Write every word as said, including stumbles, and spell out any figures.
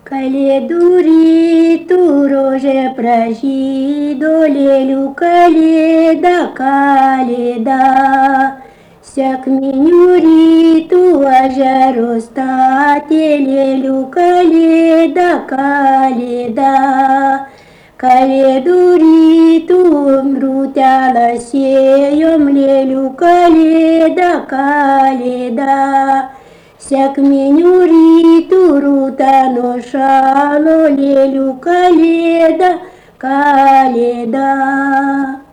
Каледуриту роже пражидо лелю каледа каледа. Сяк минюриту ажароста телелю каледа каледа. Каледуриту мрутяла сеем лелю каледа каледа. Сяк минюриту рутано шало лелю каледа каледа.